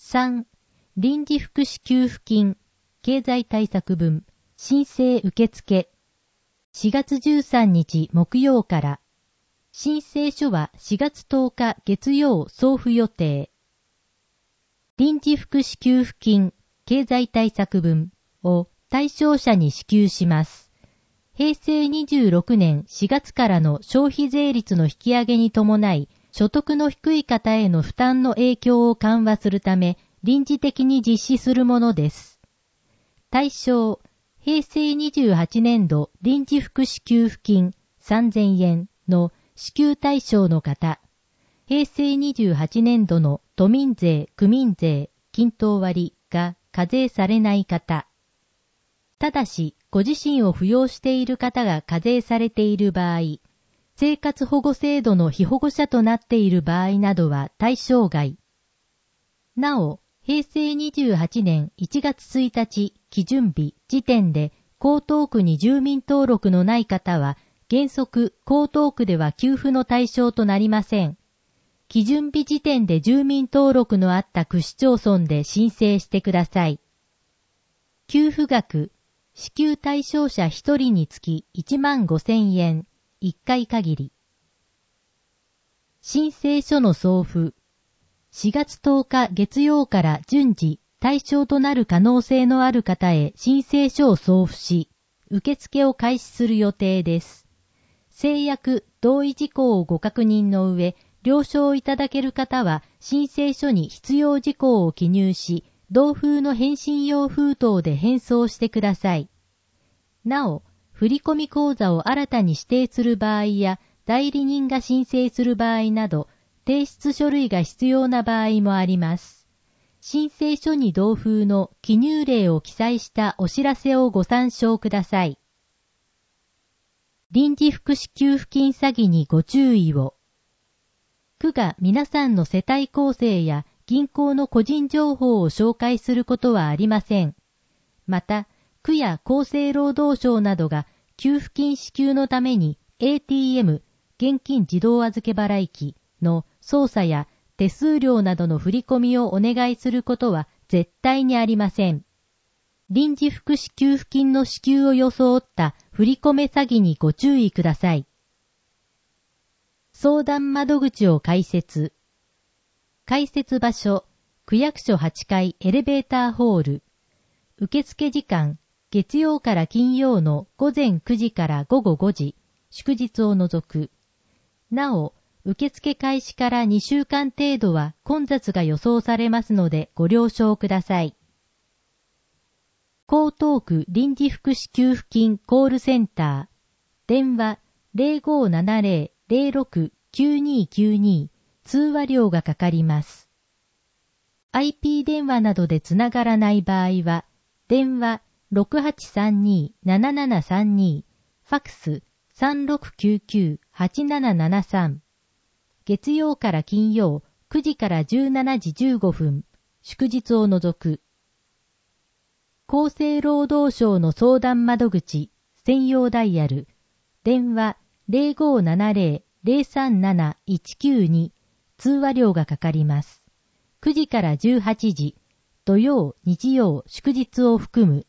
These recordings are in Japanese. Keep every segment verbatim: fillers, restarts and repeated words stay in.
さん、臨時福祉給付金、経済対策分、申請受付。しがつじゅうさんにち木曜から、申請書はしがつとおか月曜送付予定。臨時福祉給付金、経済対策分を対象者に支給します。へいせいにじゅうろくねんしがつからの消費税率の引き上げに伴い、所得の低い方への負担の影響を緩和するため、臨時的に実施するものです。対象、へいせいにじゅうはちねんど臨時福祉給付金さんぜんえんの支給対象の方、へいせいにじゅうはちねんどの都民税、区民税、均等割が課税されない方。ただし、ご自身を扶養している方が課税されている場合、生活保護制度の被保護者となっている場合などは対象外。なお、へいせいにじゅうはちねんいちがつついたち基準日時点で江東区に住民登録のない方は、原則江東区では給付の対象となりません。基準日時点で住民登録のあった区市町村で申請してください。給付額、支給対象者ひとりにつきいちまんごせんえん、いっかい限り。申請書の送付。しがつとおか月曜から順次対象となる可能性のある方へ申請書を送付し、受付を開始する予定です。制約、同意事項をご確認の上、了承いただける方は申請書に必要事項を記入し、同封の返信用封筒で返送してください。なお、振込口座を新たに指定する場合や、代理人が申請する場合など、提出書類が必要な場合もあります。申請書に同封の記入例を記載したお知らせをご参照ください。臨時福祉給付金詐欺にご注意を。区が皆さんの世帯構成や銀行の個人情報を紹介することはありません。また、区や厚生労働省などが給付金支給のために エーティーエム、現金自動預け払い機の操作や手数料などの振り込みをお願いすることは絶対にありません。臨時福祉給付金の支給を装った振り込め詐欺にご注意ください。相談窓口を開設。開設場所、区役所はちかいエレベーターホール。受付時間、月曜から金曜のごぜんくじからごごごじ、祝日を除く。なお、受付開始からにしゅうかん程度は混雑が予想されますのでご了承ください。江東区臨時福祉給付金コールセンター。電話 ゼロごななゼロ ゼロろく きゅうにきゅうに、通話料がかかります。アイピー 電話などでつながらない場合は、電話 ろくはちさんに ななななさんに、ファクス さんろくきゅうきゅう はちななななさん。月曜から金曜くじからじゅうしちじじゅうごふん、祝日を除く。厚生労働省の相談窓口、専用ダイヤル、電話 ゼロごななゼロ ゼロさんなないちきゅうに、通話料がかかります。くじからじゅうはちじ、土曜、日曜、祝日を含む。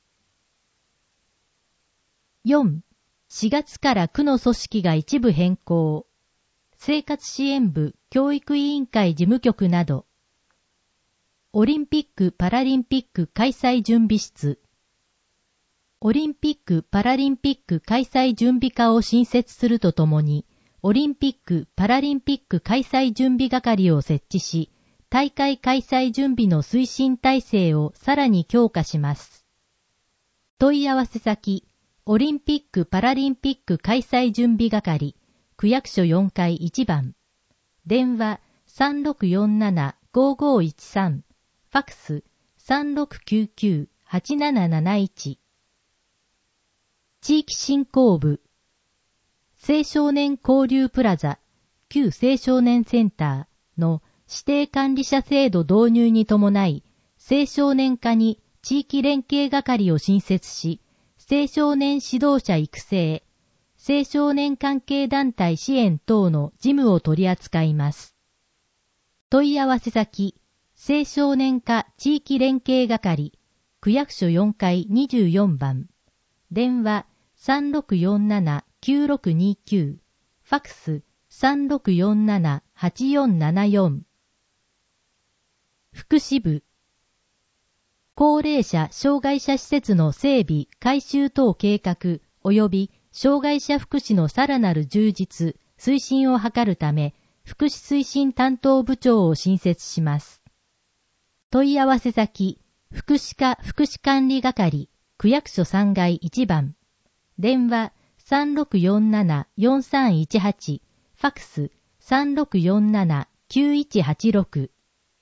よん、しがつから区の組織が一部変更。生活支援部、教育委員会事務局など。オリンピック・パラリンピック開催準備室。オリンピック・パラリンピック開催準備課を新設するとともに、オリンピック・パラリンピック開催準備係を設置し、大会開催準備の推進体制をさらに強化します。問い合わせ先、オリンピック・パラリンピック開催準備係、区役所よんかいいちばん。電話 さんろくよんなな ごごいちさん。ファクス さんろくきゅうきゅう はちなななないち。地域振興部。青少年交流プラザ、旧青少年センターの指定管理者制度導入に伴い、青少年課に地域連携係を新設し、青少年指導者育成、青少年関係団体支援等の事務を取り扱います。問い合わせ先、 青少年課地域連携係、区役所よんかいにじゅうよんばん、電話 さんろくよんななきゅうろくにきゅう、ファックス さんろくよんななはちよんななよん。福祉部、高齢者・障害者施設の整備・改修等計画及び障害者福祉のさらなる充実・推進を図るため、福祉推進担当部長を新設します。問い合わせ先、福祉課福祉管理係、区役所さんがいいちばん、電話 さんろくよんななよんさんいちはち、ファックス さんろくよんななきゅういちはちろく。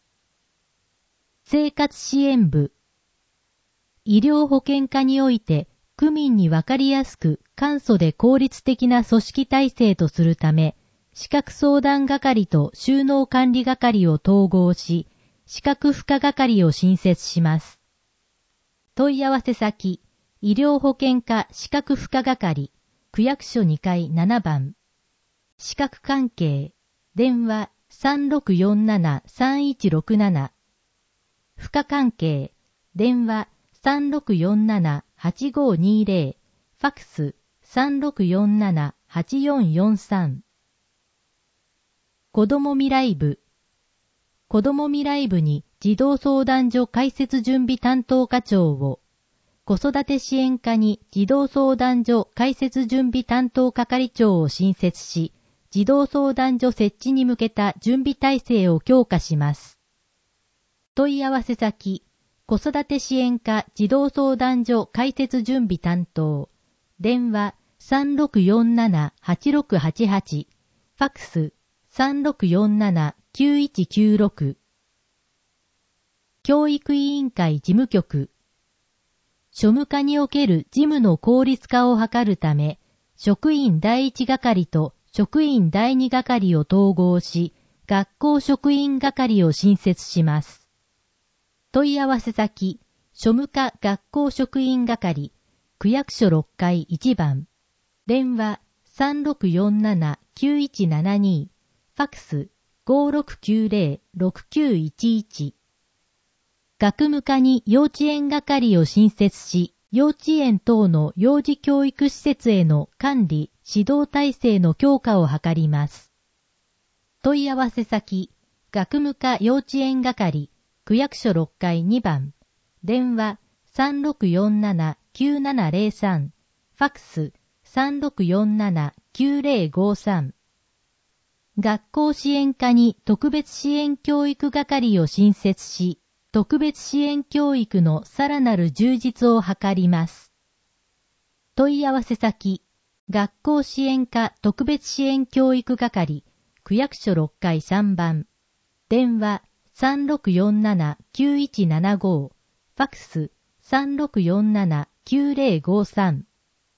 生活支援部、医療保険課において区民にわかりやすく簡素で効率的な組織体制とするため、資格相談係と収納管理係を統合し、資格付加係を新設します。問い合わせ先、医療保険課資格付加係、区役所にかいななばん。資格関係、電話 さんろくよんななさんいちろくなな。付加関係、電話 さんろくよんななはちごにぜろ、ファックス さんろくよんななはちよんよんさん。子ども未来部、子ども未来部に児童相談所開設準備担当課長を、子育て支援課に児童相談所開設準備担当係長を新設し、児童相談所設置に向けた準備体制を強化します。問い合わせ先、子育て支援課児童相談所開設準備担当、電話 さんろくよんななはちろくはちはち、ファックス さんろくよんななきゅういちきゅうろく。教育委員会事務局、庶務課における事務の効率化を図るため、職員第一係と職員第二係を統合し、学校職員係を新設します。問い合わせ先、庶務課学校職員係、区役所ろっかいいちばん、電話 さんろくよんななきゅういちななに、ファックス ごろくきゅうぜろろくきゅういちいち。学務課に幼稚園係を新設し、幼稚園等の幼児教育施設への管理・指導体制の強化を図ります。問い合わせ先、学務課幼稚園係、区役所ろっかいにばん、電話 さんろくよんななきゅうななぜろさん、ファックス さんろくよんななきゅうぜろごさん。学校支援課に特別支援教育係を新設し、特別支援教育のさらなる充実を図ります。問い合わせ先、学校支援課特別支援教育係、区役所ろっかいさんばん、電話 さんろくよんななきゅういちななご、ファックス さんろくよんななきゅうぜろごさん。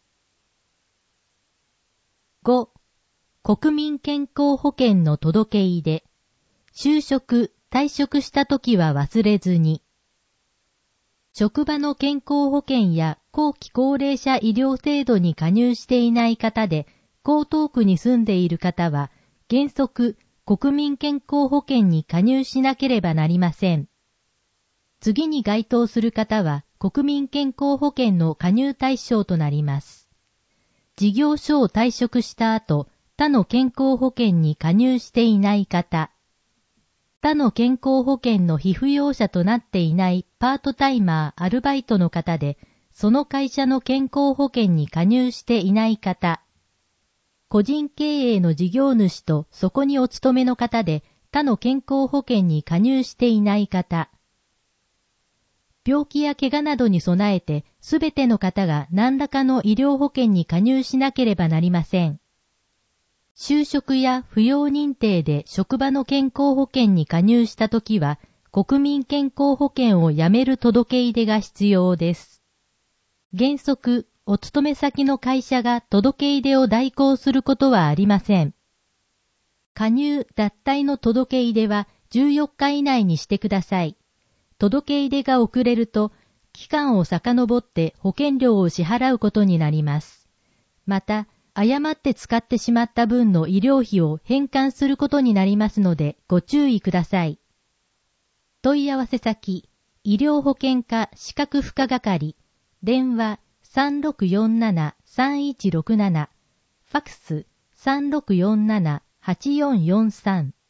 ご. 国民健康保険の届け出で、就職、退職したときは忘れずに。職場の健康保険や後期高齢者医療制度に加入していない方で、江東区に住んでいる方は、原則、国民健康保険に加入しなければなりません。次に該当する方は、国民健康保険の加入対象となります。事業所を退職した後、他の健康保険に加入していない方、他の健康保険の被扶養者となっていないパートタイマー・アルバイトの方で、その会社の健康保険に加入していない方、個人経営の事業主とそこにお勤めの方で他の健康保険に加入していない方、病気や怪我などに備えてすべての方が何らかの医療保険に加入しなければなりません。就職や扶養認定で職場の健康保険に加入したときは、国民健康保険をやめる届け出が必要です。原則、お勤め先の会社が届け出を代行することはありません。加入・脱退の届け出はじゅうよっか以内にしてください。届け出が遅れると、期間を遡って保険料を支払うことになります。また、誤って使ってしまった分の医療費を返還することになりますのでご注意ください。 問い合わせ先、医療保険課資格付加係、電話 さんろくよんななさんいちろくなな、ファクス さんろくよんななはちよんよんさん。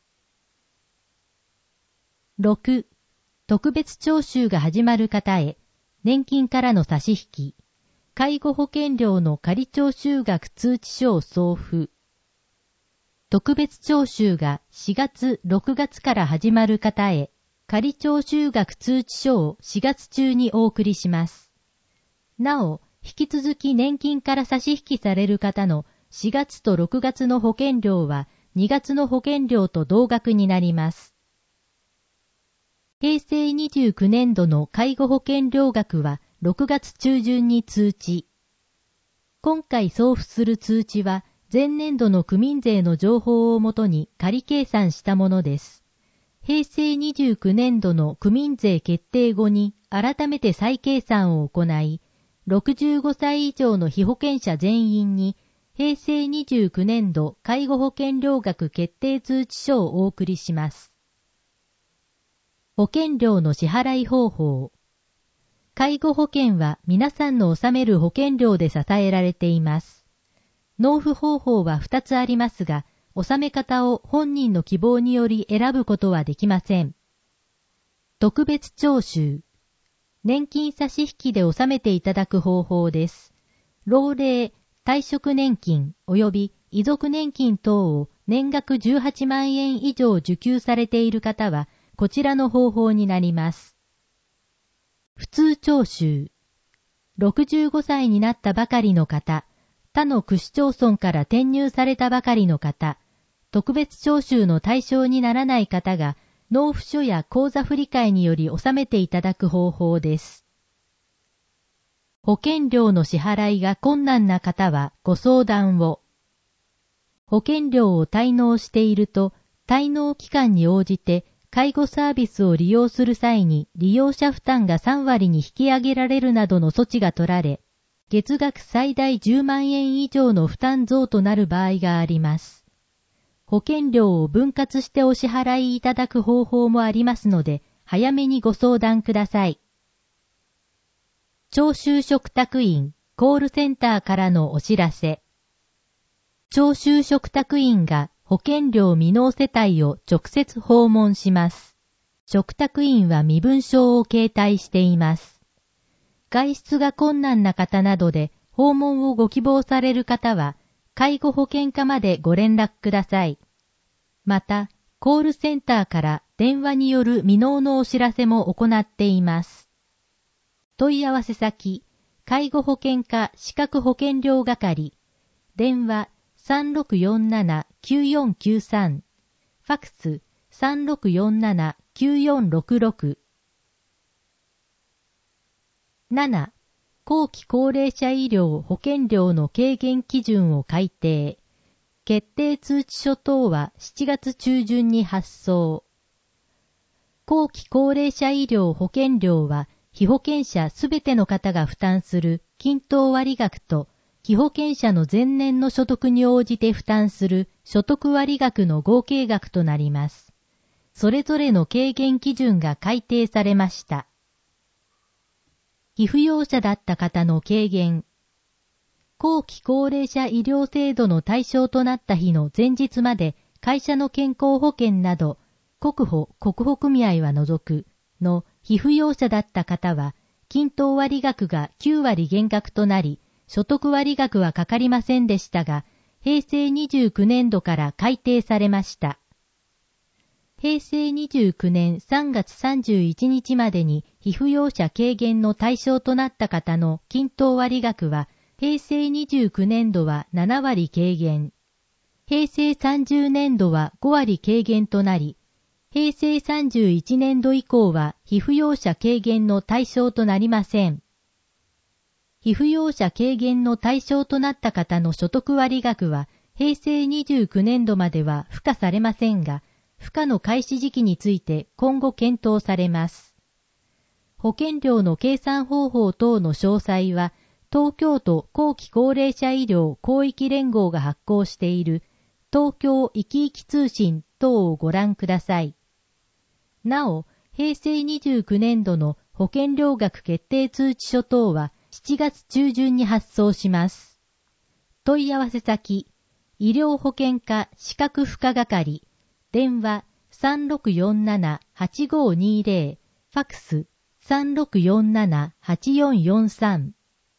ろく. 特別徴収が始まる方へ、年金からの差し引き、介護保険料の仮徴収額通知書を送付。特別徴収がしがつ、ろくがつから始まる方へ、仮徴収額通知書をしがつ中にお送りします。なお、引き続き年金から差し引きされる方のしがつとろくがつの保険料はにがつの保険料と同額になります。へいせいにじゅうきゅうねん度の介護保険料額はろくがつ中旬に通知。今回送付する通知は前年度の区民税の情報をもとに仮計算したものです。へいせいにじゅうきゅうねん度の区民税決定後に改めて再計算を行い、ろくじゅうごさい以上の被保険者全員にへいせいにじゅうきゅうねん度介護保険料額決定通知書をお送りします。保険料の支払い方法。介護保険は皆さんの納める保険料で支えられています。納付方法はふたつありますが、納め方を本人の希望により選ぶことはできません。特別徴収。年金差し引きで納めていただく方法です。老齢、退職年金及び遺族年金等を年額じゅうはちまんえん以上受給されている方は、こちらの方法になります。普通徴収。ろくじゅうごさいになったばかりの方、他の区市町村から転入されたばかりの方、特別徴収の対象にならない方が、納付書や口座振替により納めていただく方法です。保険料の支払いが困難な方はご相談を。保険料を滞納していると、滞納期間に応じて、介護サービスを利用する際に利用者負担がさんわりに引き上げられるなどの措置が取られ、月額最大じゅうまんえん以上の負担増となる場合があります。保険料を分割してお支払いいただく方法もありますので、早めにご相談ください。徴収嘱託員コールセンターからのお知らせ。徴収嘱託員が保険料未納世帯を直接訪問します。嘱託員は身分証を携帯しています。外出が困難な方などで訪問をご希望される方は、介護保険課までご連絡ください。また、コールセンターから電話による未納のお知らせも行っています。問い合わせ先、介護保険課資格保険料係、電話 さんろくよんななきゅうよんきゅうさん、ファクス さんろくよんななきゅうよんろくろく。なな. 後期高齢者医療保険料の軽減基準を改定。決定通知書等はしちがつ中旬に発送。後期高齢者医療保険料は、被保険者すべての方が負担する均等割額と、被保険者の前年の所得に応じて負担する所得割額の合計額となります。それぞれの軽減基準が改定されました。被扶養者だった方の軽減。後期高齢者医療制度の対象となった日の前日まで会社の健康保険など、国保・国保組合は除くの被扶養者だった方は、均等割額がきゅうわり減額となり、所得割額はかかりませんでしたが、へいせいにじゅうきゅうねん度から改定されました。へいせいにじゅうきゅうねんさんがつさんじゅういちにちまでに被扶養者軽減の対象となった方の均等割額は、へいせいにじゅうきゅうねん度はななわり軽減。へいせいさんじゅうねん度はごわり軽減となり、へいせいさんじゅういちねん度以降は被扶養者軽減の対象となりません。被扶養者軽減の対象となった方の所得割額は、へいせいにじゅうきゅうねん度までは付加されませんが、付加の開始時期について今後検討されます。保険料の計算方法等の詳細は、東京都後期高齢者医療広域連合が発行している東京いきいき通信等をご覧ください。なお、 へいせいにじゅうきゅうねんどの保険料額決定通知書等はしちがつ中旬に発送します。問い合わせ先、医療保険課資格付加係、電話 さんろくよんななはちごにぜろ、ファックス さんろくよんななはちよんよんさん。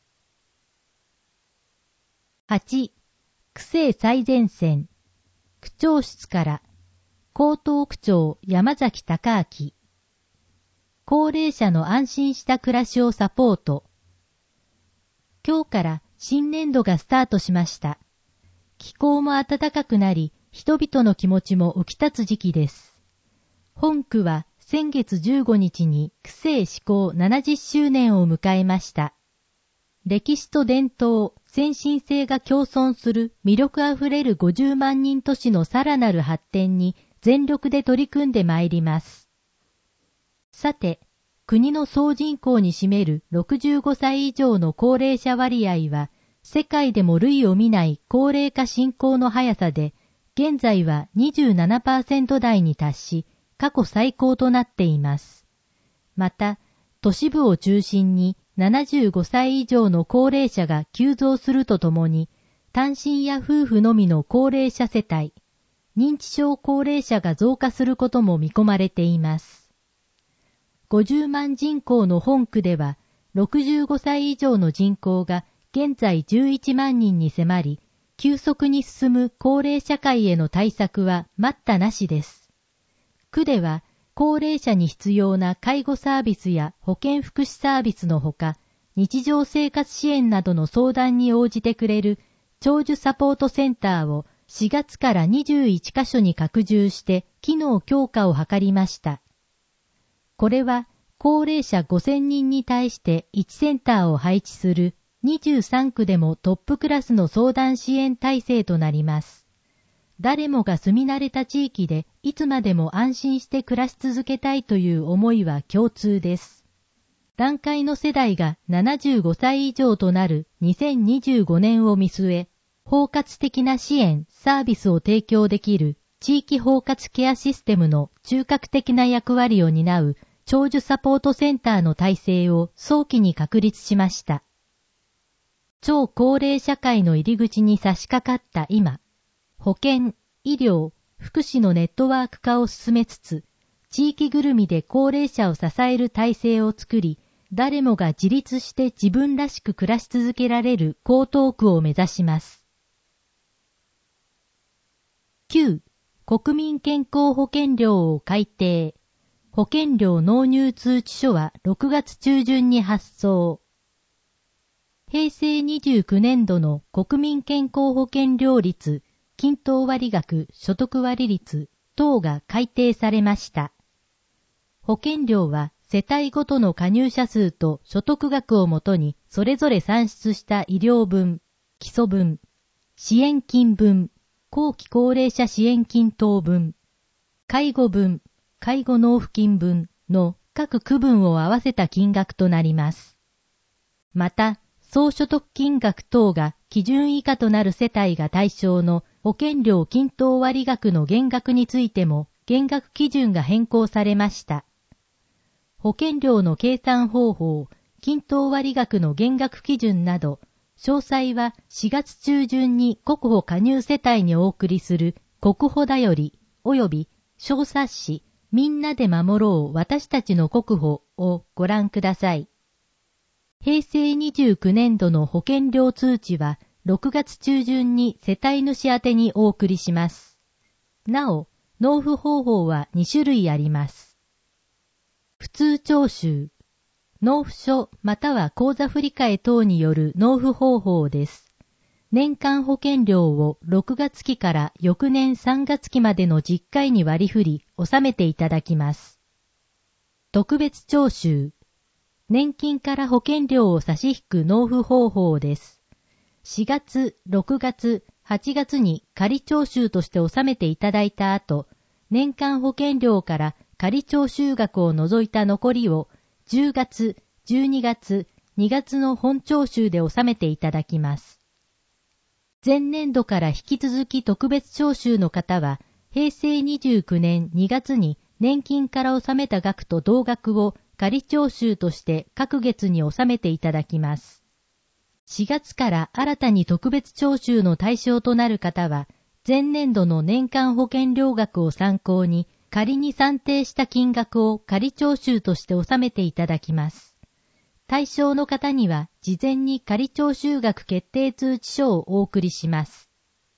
はち. 区政最前線、区長室から、江東区長山崎隆明。高齢者の安心した暮らしをサポート。今日から新年度がスタートしました。気候も暖かくなり、人々の気持ちも浮き立つ時期です。本区は先月じゅうごにちに区政施行ななじゅっしゅうねんを迎えました。歴史と伝統、先進性が共存する魅力あふれるごじゅうまんにん都市のさらなる発展に全力で取り組んでまいります。さて、国の総人口に占めるろくじゅうごさい以上の高齢者割合は、世界でも類を見ない高齢化進行の速さで、現在は にじゅうななパーセント 台に達し、過去最高となっています。また、都市部を中心にななじゅうごさい以上の高齢者が急増するとともに、単身や夫婦のみの高齢者世帯、認知症高齢者が増加することも見込まれています。ごじゅうまん人口の本区では、ろくじゅうごさい以上の人口が現在じゅういちまんにんに迫り、急速に進む高齢社会への対策は待ったなしです。区では、高齢者に必要な介護サービスや保健福祉サービスのほか、日常生活支援などの相談に応じてくれる長寿サポートセンターをしがつからにじゅういっかしょに拡充して機能強化を図りました。これは高齢者ごせんにんに対していちセンターを配置するにじゅうさんくでもトップクラスの相談支援体制となります。誰もが住み慣れた地域でいつまでも安心して暮らし続けたいという思いは共通です。団塊の世代がななじゅうごさい以上となるにせんにじゅうごねんを見据え、包括的な支援・サービスを提供できる地域包括ケアシステムの中核的な役割を担う長寿サポートセンターの体制を早期に確立しました。超高齢社会の入り口に差し掛かった今、保健、医療、福祉のネットワーク化を進めつつ、地域ぐるみで高齢者を支える体制を作り、誰もが自立して自分らしく暮らし続けられる江東区を目指します。きゅう. 国民健康保険料を改定。保険料納入通知書はろくがつちゅうじゅんに発送。へいせいにじゅうきゅうねんどの国民健康保険料率、均等割額、所得割率等が改定されました。保険料は世帯ごとの加入者数と所得額をもとにそれぞれ算出した医療分、基礎分、支援金分、後期高齢者支援金等分、介護分、介護納付金分の各区分を合わせた金額となります。また、総所得金額等が基準以下となる世帯が対象の保険料均等割額の減額についても減額基準が変更されました。保険料の計算方法、均等割額の減額基準など、詳細はしがつちゅうじゅんに国保加入世帯にお送りする国保だより及び小冊子みんなで守ろう私たちの国保をご覧ください。へいせいにじゅうきゅうねんどの保険料通知はろくがつちゅうじゅんに世帯主宛てにお送りします。なお、納付方法はにしゅるいあります。普通徴収、納付書または口座振替等による納付方法です。年間保険料をろくがつきから翌年さんがつきまでのじゅっかいに割り振り、納めていただきます。特別徴収、年金から保険料を差し引く納付方法です。しがつ、ろくがつ、はちがつに仮徴収として納めていただいた後、年間保険料から仮徴収額を除いた残りをじゅうがつ、じゅうにがつ、にがつの本徴収で納めていただきます。前年度から引き続き特別徴収の方は、へいせいにじゅうきゅうねんにがつに年金から納めた額と同額を仮徴収として各月に納めていただきます。しがつから新たに特別徴収の対象となる方は、前年度の年間保険料額を参考に、仮に算定した金額を仮徴収として納めていただきます。対象の方には、事前に仮徴収額決定通知書をお送りします。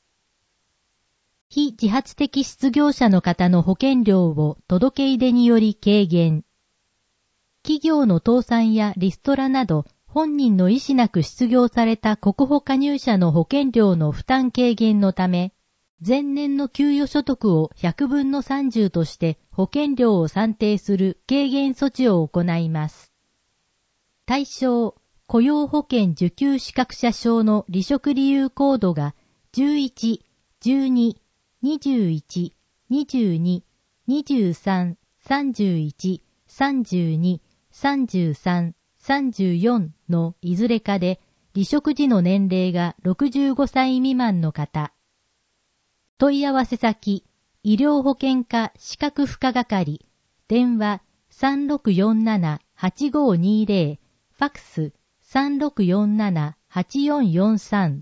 非自発的失業者の方の保険料を届け出により軽減。企業の倒産やリストラなど、本人の意思なく失業された国保加入者の保険料の負担軽減のため、前年の給与所得をひゃくぶんのさんじゅうとして保険料を算定する軽減措置を行います。対象、雇用保険受給資格者証の離職理由コードがじゅういち、じゅうに、にじゅういち、にじゅうに、にじゅうさん、さんじゅういち、さんじゅうに、さんじゅうさん、さんじゅうよんのいずれかで離職時の年齢がろくじゅうごさい未満の方。問い合わせ先、医療保険課資格付加係、電話 さんろくよんななはちごにぜろ、ファックス さんろくよんななはちよんよんさん。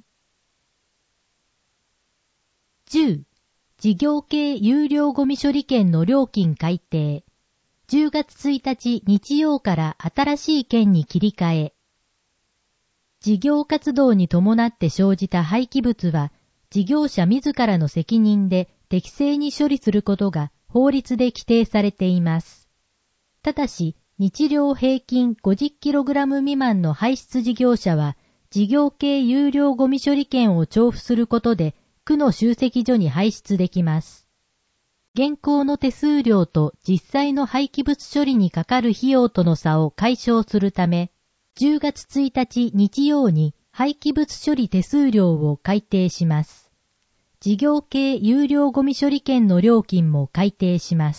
じゅう、事業系有料ゴミ処理券の料金改定。じゅうがつついたち日曜から新しい券に切り替え。事業活動に伴って生じた廃棄物は、事業者自らの責任で適正に処理することが法律で規定されています。ただし、日量平均 ごじゅっキログラム 未満の排出事業者は、事業系有料ゴミ処理券を徴付することで、区の集積所に排出できます。現行の手数料と実際の廃棄物処理にかかる費用との差を解消するため、じゅうがつついたち日曜に廃棄物処理手数料を改定します。事業系有料ゴミ処理券の料金も改定します。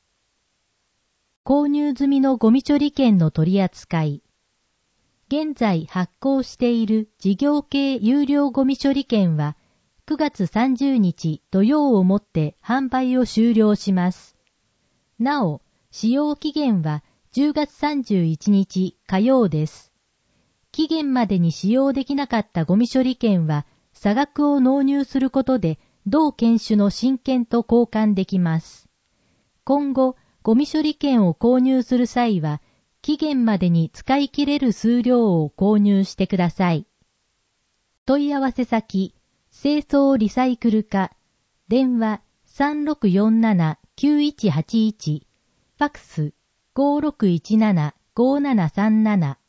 購入済みのゴミ処理券の取り扱い。現在発行している事業系有料ゴミ処理券はくがつさんじゅうにち土曜をもって販売を終了します。なお、使用期限はじゅうがつさんじゅういちにち火曜です。期限までに使用できなかったゴミ処理券は差額を納入することで同犬種の新券と交換できます。今後、ゴミ処理券を購入する際は、期限までに使い切れる数量を購入してください。問い合わせ先、清掃リサイクル課、電話 さんろくよんななきゅういちはちいち、ファックス ごろくいちななごななさんなな。